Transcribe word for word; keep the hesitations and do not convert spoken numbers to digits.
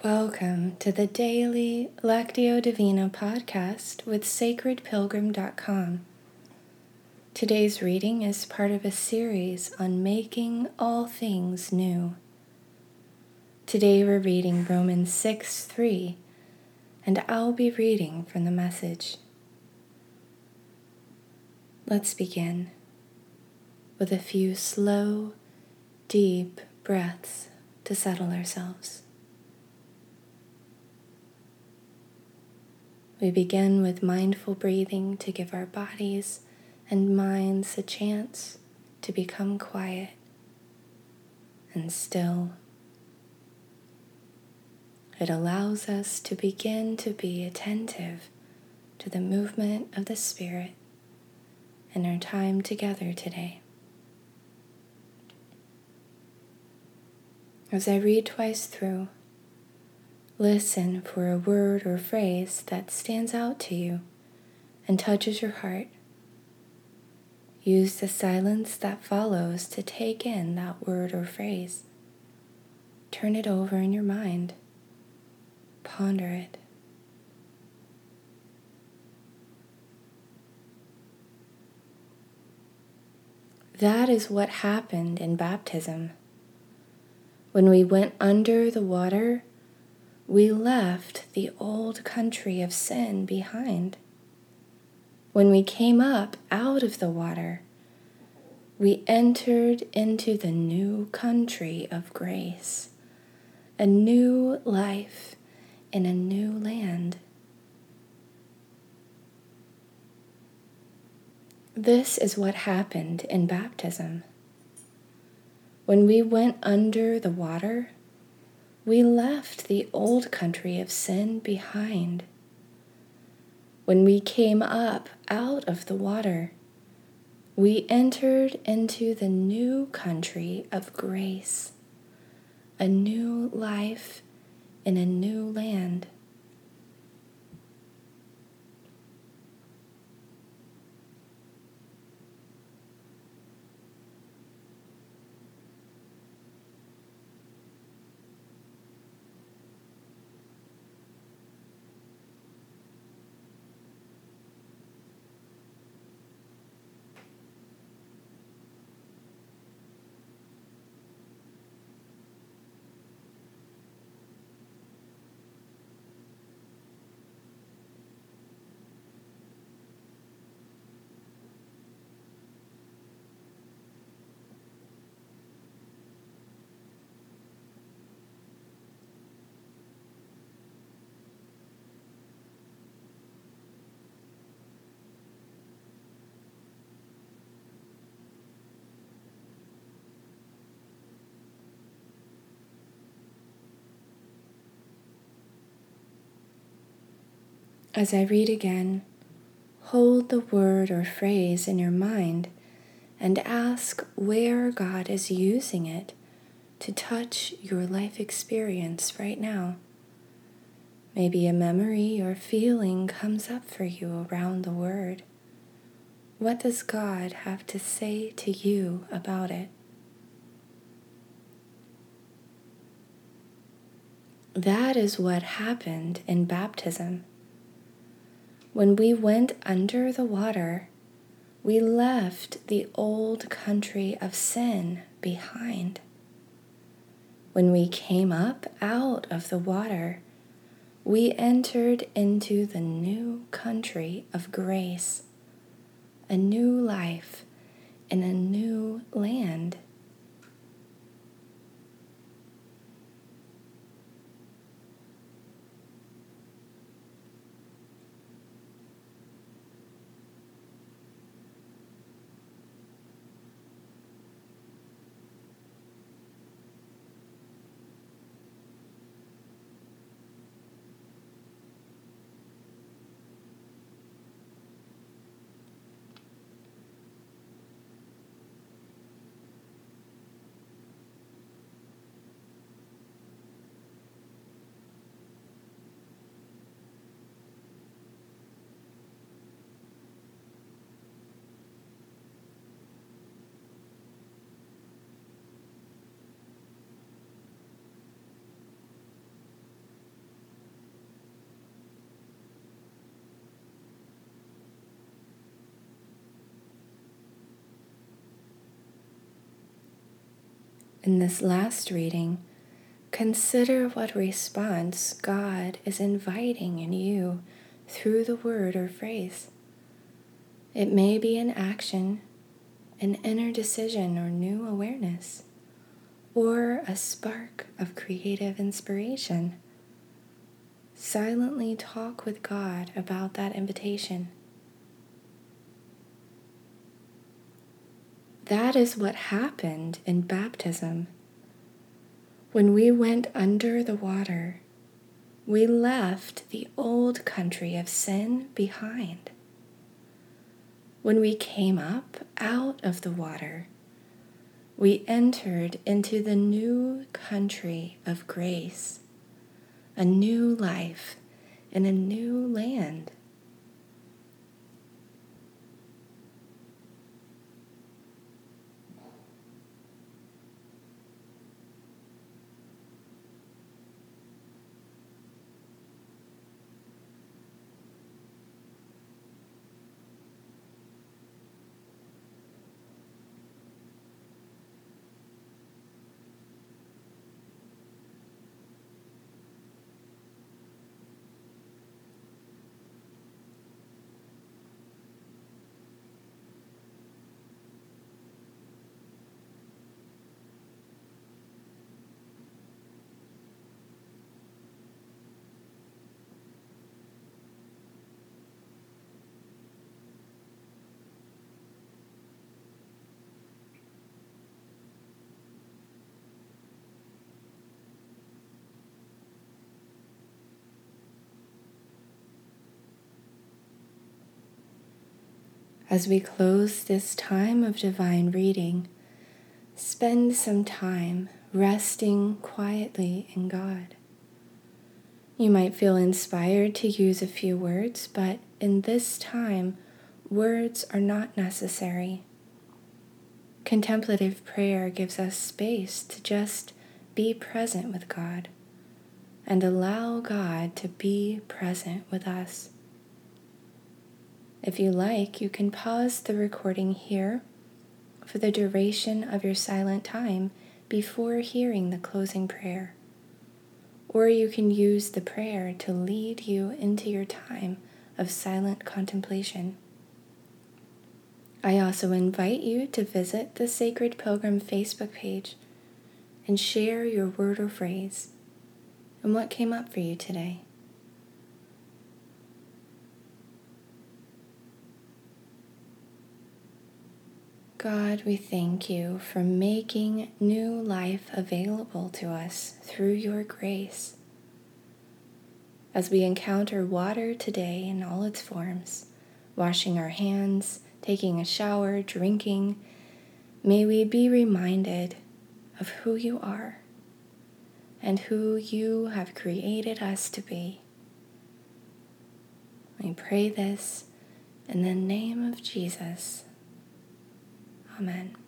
Welcome to the daily Lectio Divina podcast with sacred pilgrim dot com. Today's reading is part of a series on making all things new. Today we're reading Romans six three, and I'll be reading from the Message. Let's begin with a few slow, deep breaths to settle ourselves. We begin with mindful breathing to give our bodies and minds a chance to become quiet and still. It allows us to begin to be attentive to the movement of the Spirit in our time together today. As I read twice through, listen for a word or phrase that stands out to you and touches your heart. Use the silence that follows to take in that word or phrase. Turn it over in your mind. Ponder it. That is what happened in baptism. When we went under the water, we left the old country of sin behind. When we came up out of the water, we entered into the new country of grace, a new life in a new land. This is what happened in baptism. When we went under the water, we left the old country of sin behind. When we came up out of the water, we entered into the new country of grace, a new life in a new land. As I read again, hold the word or phrase in your mind and ask where God is using it to touch your life experience right now. Maybe a memory or feeling comes up for you around the word. What does God have to say to you about it? That is what happened in baptism. When we went under the water, we left the old country of sin behind. When we came up out of the water, we entered into the new country of grace, a new life in a new land. In this last reading, consider what response God is inviting in you through the word or phrase. It may be an action, an inner decision or new awareness, or a spark of creative inspiration. Silently talk with God about that invitation. That is what happened in baptism. When we went under the water, we left the old country of sin behind. When we came up out of the water, we entered into the new country of grace, a new life in a new land. As we close this time of divine reading, spend some time resting quietly in God. You might feel inspired to use a few words, but in this time, words are not necessary. Contemplative prayer gives us space to just be present with God and allow God to be present with us. If you like, you can pause the recording here for the duration of your silent time before hearing the closing prayer. Or you can use the prayer to lead you into your time of silent contemplation. I also invite you to visit the Sacred Pilgrim Facebook page and share your word or phrase and what came up for you today. God, we thank you for making new life available to us through your grace. As we encounter water today in all its forms, washing our hands, taking a shower, drinking, may we be reminded of who you are and who you have created us to be. We pray this in the name of Jesus. Amen.